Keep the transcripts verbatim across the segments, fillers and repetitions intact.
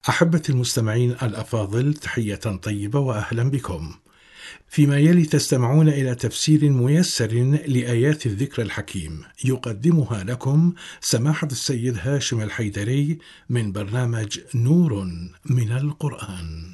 أحبتي المستمعين الأفاضل، تحية طيبة وأهلا بكم. فيما يلي تستمعون إلى تفسير ميسر لآيات الذكر الحكيم، يقدمها لكم سماحة السيد هاشم الحيدري من برنامج نور من القرآن.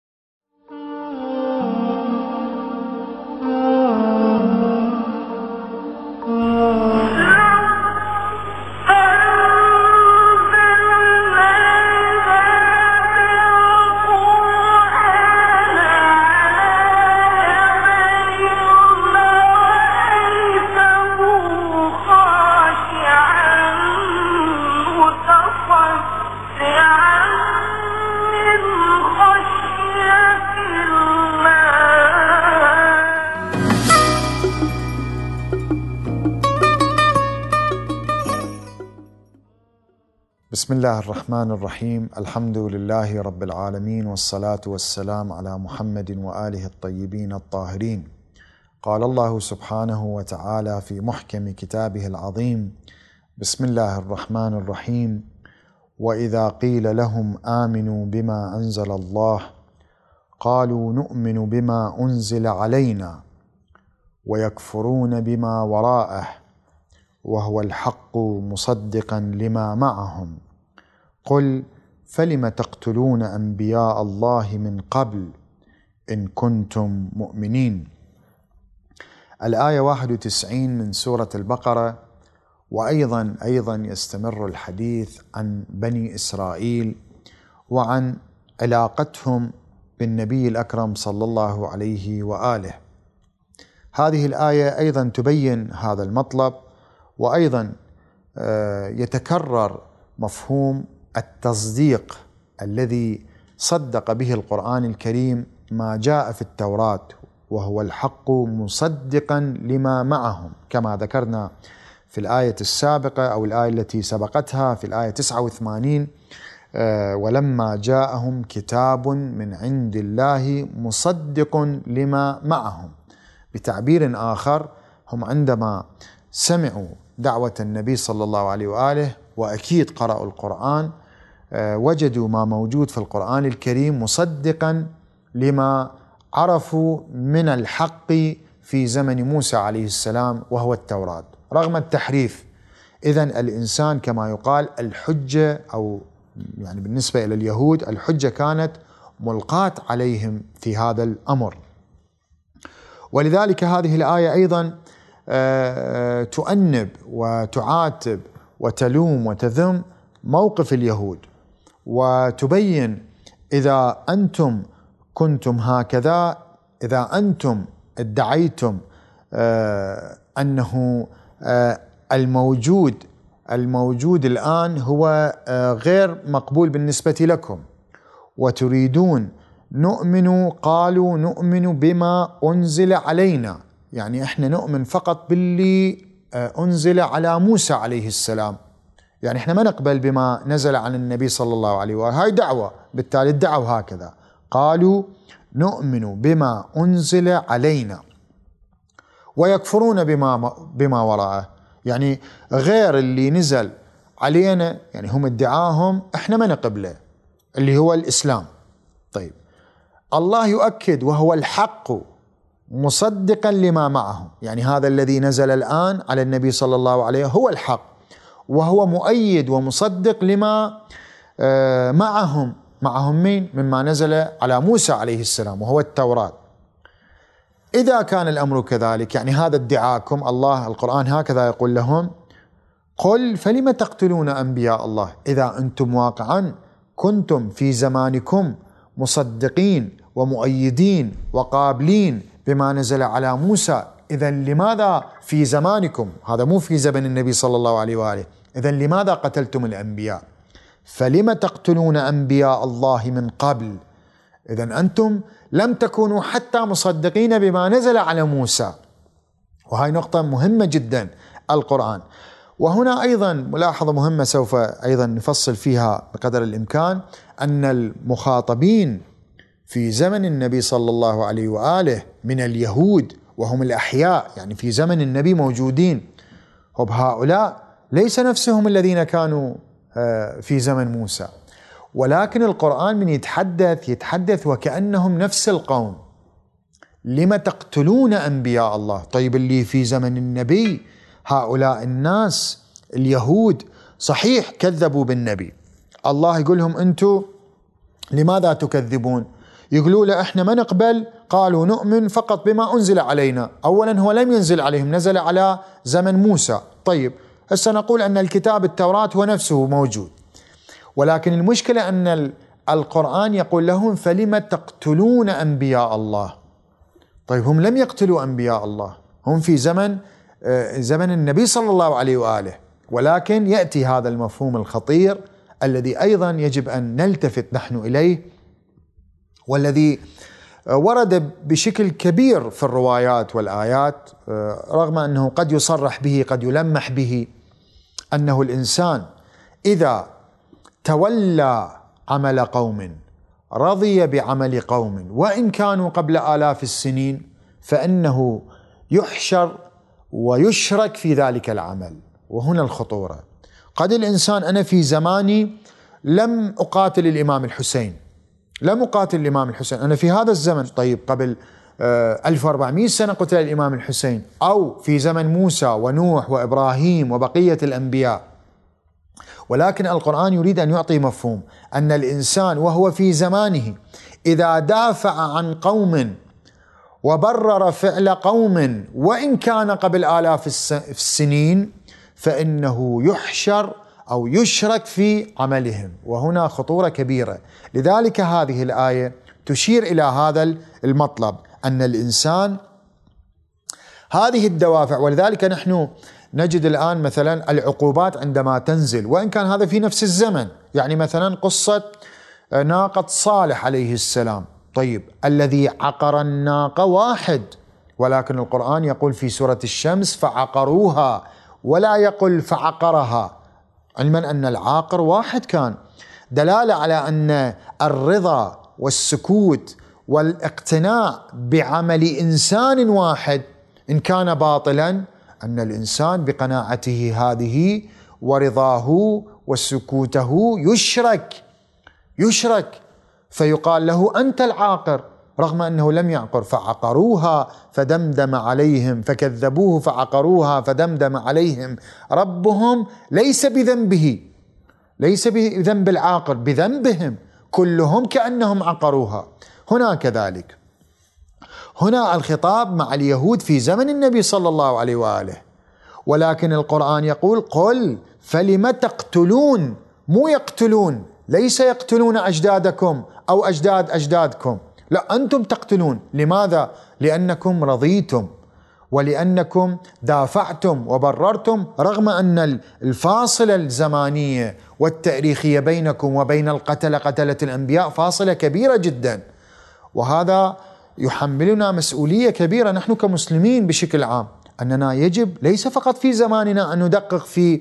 بسم الله الرحمن الرحيم. الحمد لله رب العالمين، والصلاة والسلام على محمد وآله الطيبين الطاهرين. قال الله سبحانه وتعالى في محكم كتابه العظيم: بسم الله الرحمن الرحيم. وإذا قيل لهم آمنوا بما أنزل الله قالوا نؤمن بما أنزل علينا ويكفرون بما وراءه وهو الحق مصدقا لما معهم قل فلم تقتلون أنبياء الله من قبل إن كنتم مؤمنين. الآية واحد وتسعين من سورة البقرة. وأيضا أيضا يستمر الحديث عن بني إسرائيل وعن علاقتهم بالنبي الأكرم صلى الله عليه وآله. هذه الآية أيضا تبين هذا المطلب، وأيضا يتكرر مفهوم التصديق الذي صدق به القرآن الكريم ما جاء في التوراة، وهو الحق مصدقا لما معهم، كما ذكرنا في الآية السابقة أو الآية التي سبقتها في الآية تسعة وثمانين: ولما جاءهم كتاب من عند الله مصدق لما معهم. بتعبير آخر، هم عندما سمعوا دعوة النبي صلى الله عليه وآله وأكيد قرأوا القرآن، وجدوا ما موجود في القرآن الكريم مصدقا لما عرفوا من الحق في زمن موسى عليه السلام وهو التوراة رغم التحريف. إذن الإنسان كما يقال الحجة، أو يعني بالنسبة إلى اليهود الحجة كانت ملقاة عليهم في هذا الأمر. ولذلك هذه الآية أيضا تؤنب وتعاتب وتلوم وتذم موقف اليهود، وتبين إذا أنتم كنتم هكذا، إذا أنتم ادعيتم أنه الموجود الموجود الآن هو غير مقبول بالنسبة لكم، وتريدون نؤمن، قالوا نؤمن بما أنزل علينا، يعني احنا نؤمن فقط باللي أنزل على موسى عليه السلام، يعني احنا ما نقبل بما نزل عن النبي صلى الله عليه وآله. هاي دعوة، بالتالي الدعوة هكذا. قالوا نؤمن بما أنزل علينا ويكفرون بما بما وراءه، يعني غير اللي نزل علينا، يعني هم ادعاهم احنا ما نقبله اللي هو الإسلام. طيب الله يؤكد وهو الحق مصدقا لما معهم، يعني هذا الذي نزل الآن على النبي صلى الله عليه هو الحق، وهو مؤيد ومصدق لما معهم. معهم مين؟ مما نزل على موسى عليه السلام وهو التوراة. إذا كان الأمر كذلك، يعني هذا ادعاكم، الله القرآن هكذا يقول لهم: قل فلم تقتلون أنبياء الله. إذا أنتم واقعا كنتم في زمانكم مصدقين ومؤيدين وقابلين بما نزل على موسى، إذن لماذا في زمانكم، هذا مو في زمن النبي صلى الله عليه وآله، إذن لماذا قتلتم الأنبياء؟ فلم تقتلون أنبياء الله من قبل. إذن أنتم لم تكونوا حتى مصدقين بما نزل على موسى، وهي نقطة مهمة جدا القرآن. وهنا أيضا ملاحظة مهمة سوف أيضا نفصل فيها بقدر الإمكان، أن المخاطبين في زمن النبي صلى الله عليه وآله من اليهود وهم الأحياء، يعني في زمن النبي موجودين، وبهؤلاء ليس نفسهم الذين كانوا في زمن موسى. ولكن القرآن من يتحدث يتحدث وكأنهم نفس القوم. لم تقتلون أنبياء الله؟ طيب اللي في زمن النبي هؤلاء الناس اليهود صحيح كذبوا بالنبي، الله يقول لهم أنتم لماذا تكذبون؟ يقولوا له احنا ما نقبل، قالوا نؤمن فقط بما أنزل علينا. أولا هو لم ينزل عليهم، نزل على زمن موسى. طيب هسه نقول أن الكتاب التوراة هو نفسه موجود، ولكن المشكلة أن القرآن يقول لهم فلم تقتلون أنبياء الله. طيب هم لم يقتلوا أنبياء الله، هم في زمن زمن النبي صلى الله عليه وآله، ولكن يأتي هذا المفهوم الخطير الذي أيضا يجب أن نلتفت نحن إليه، والذي ورد بشكل كبير في الروايات والآيات، رغم أنه قد يصرح به قد يلمح به، أنه الإنسان إذا تولى عمل قوم رضي بعمل قوم وإن كانوا قبل آلاف السنين فإنه يحشر ويشرك في ذلك العمل. وهنا الخطورة. قد الإنسان أنا في زماني لم أقاتل الإمام الحسين، لم أقاتل الإمام الحسين، أنا في هذا الزمن، طيب قبل ألف وأربعمائة سنة قتل الإمام الحسين، أو في زمن موسى ونوح وإبراهيم وبقية الأنبياء. ولكن القرآن يريد أن يعطي مفهوم أن الإنسان وهو في زمانه إذا دافع عن قوم وبرر فعل قوم وإن كان قبل آلاف السنين فإنه يحشر أو يشرك في عملهم، وهنا خطورة كبيرة. لذلك هذه الآية تشير إلى هذا المطلب، أن الإنسان هذه الدوافع. ولذلك نحن نجد الآن مثلا العقوبات عندما تنزل، وإن كان هذا في نفس الزمن، يعني مثلا قصة ناقة صالح عليه السلام، طيب الذي عقر الناقة واحد، ولكن القرآن يقول في سورة الشمس فعقروها ولا يقول فعقرها، علما أن العاقر واحد كان، دلالة على أن الرضا والسكوت والاقتناع بعمل إنسان واحد إن كان باطلا، أن الإنسان بقناعته هذه ورضاه وسكوته يشرك يشرك فيقال له أنت العاقر، رغم أنه لم يعقر. فعقروها فدمدم عليهم فكذبوه فعقروها فدمدم عليهم ربهم ليس بذنبه، ليس بذنب العاقر، بذنبهم كلهم كأنهم عقروها. هنا كذلك، هنا الخطاب مع اليهود في زمن النبي صلى الله عليه وآله، ولكن القرآن يقول قل فلم تقتلون، مو يقتلون، ليس يقتلون أجدادكم أو أجداد أجدادكم، لا أنتم تقتلون. لماذا؟ لأنكم رضيتم ولأنكم دافعتم وبررتم، رغم أن الفاصلة الزمانية والتاريخية بينكم وبين القتلة قتلة الأنبياء فاصلة كبيرة جدا. وهذا يحملنا مسؤولية كبيرة نحن كمسلمين بشكل عام، أننا يجب ليس فقط في زماننا أن ندقق في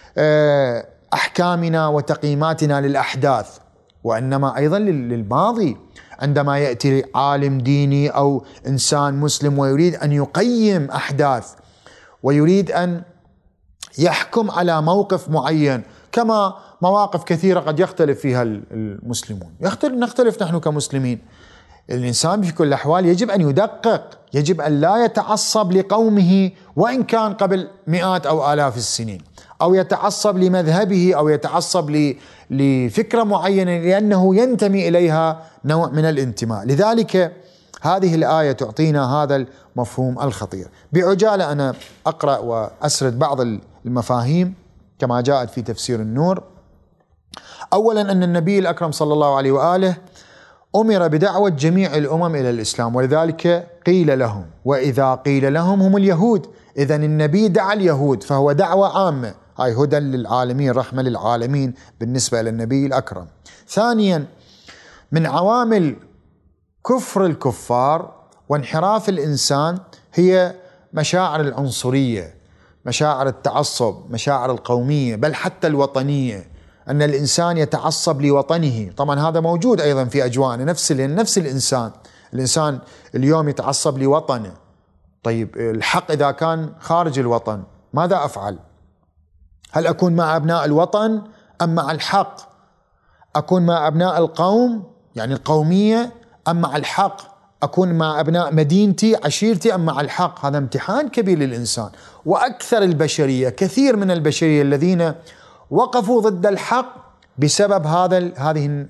أحكامنا وتقييماتنا للأحداث، وإنما أيضا للماضي. عندما يأتي عالم ديني أو إنسان مسلم ويريد أن يقيم أحداث ويريد أن يحكم على موقف معين، كما مواقف كثيرة قد يختلف فيها المسلمون، يختلف نختلف نحن كمسلمين، الإنسان في كل الأحوال يجب أن يدقق، يجب أن لا يتعصب لقومه وإن كان قبل مئات أو آلاف السنين، أو يتعصب لمذهبه أو يتعصب لفكرة معينة لأنه ينتمي إليها نوع من الانتماء. لذلك هذه الآية تعطينا هذا المفهوم الخطير. بعجالة أنا أقرأ وأسرد بعض المفاهيم كما جاءت في تفسير النور. أولا أن النبي الأكرم صلى الله عليه وآله أمر بدعوة جميع الأمم إلى الإسلام، ولذلك قيل لهم، وإذا قيل لهم هم اليهود، إذن النبي دعا اليهود فهو دعوة عامة، هاي هدى للعالمين رحمة للعالمين بالنسبة إلى النبي الأكرم. ثانيا من عوامل كفر الكفار وانحراف الإنسان هي مشاعر العنصرية، مشاعر التعصب، مشاعر القومية، بل حتى الوطنية، أن الإنسان يتعصب لوطنه. طبعا هذا موجود أيضا في أجواءنا، نفس نفس الإنسان الإنسان اليوم يتعصب لوطنه. طيب الحق إذا كان خارج الوطن ماذا أفعل؟ هل أكون مع أبناء الوطن أم مع الحق؟ أكون مع أبناء القوم يعني القومية أم مع الحق؟ أكون مع أبناء مدينتي عشيرتي أم مع الحق؟ هذا امتحان كبير للإنسان. وأكثر البشرية، كثير من البشرية الذين وقفوا ضد الحق بسبب هذا هذه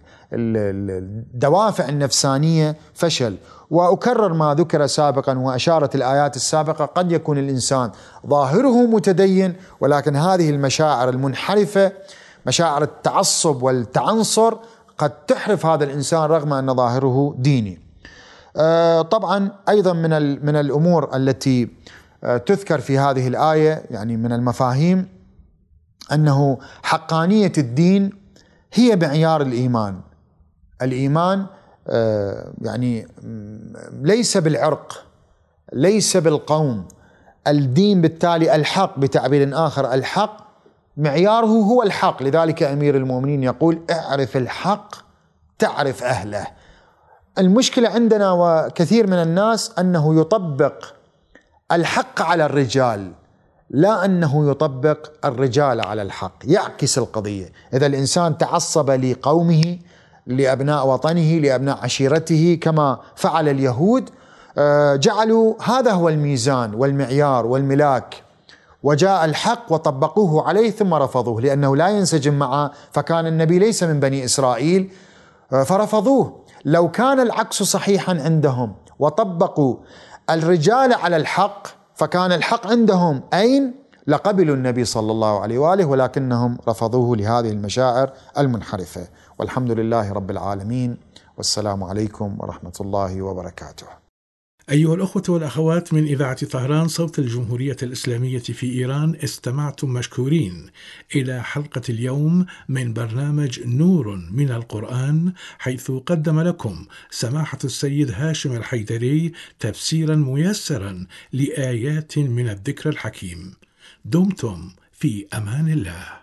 الدوافع النفسانية فشل. وأكرر ما ذكر سابقا وأشارت الآيات السابقة، قد يكون الإنسان ظاهره متدين ولكن هذه المشاعر المنحرفة، مشاعر التعصب والتعنصر، قد تحرف هذا الإنسان رغم أن ظاهره ديني. آه طبعا أيضا من من الأمور التي آه تذكر في هذه الآية، يعني من المفاهيم، أنه حقانية الدين هي معيار الإيمان. الإيمان آه يعني ليس بالعرق، ليس بالقوم. الدين بالتالي الحق، بتعبير آخر الحق معياره هو الحق. لذلك أمير المؤمنين يقول: اعرف الحق تعرف أهله. المشكلة عندنا وكثير من الناس أنه يطبق الحق على الرجال، لا أنه يطبق الرجال على الحق. يعكس القضية. إذا الإنسان تعصب لقومه، لأبناء وطنه، لأبناء عشيرته كما فعل اليهود، جعلوا هذا هو الميزان والمعيار والملاك، وجاء الحق وطبقوه عليه ثم رفضوه لأنه لا ينسجم معه، فكان النبي ليس من بني إسرائيل فرفضوه. لو كان العكس صحيحا عندهم وطبقوا الرجال على الحق فكان الحق عندهم أين؟ لقبلوا النبي صلى الله عليه وآله، ولكنهم رفضوه لهذه المشاعر المنحرفة. والحمد لله رب العالمين، والسلام عليكم ورحمة الله وبركاته. أيها الأخوة والأخوات من إذاعة طهران صوت الجمهورية الإسلامية في إيران، استمعتم مشكورين إلى حلقة اليوم من برنامج نور من القرآن، حيث قدم لكم سماحة السيد هاشم الحيدري تفسيرا ميسرا لآيات من الذكر الحكيم. دمتم في أمان الله.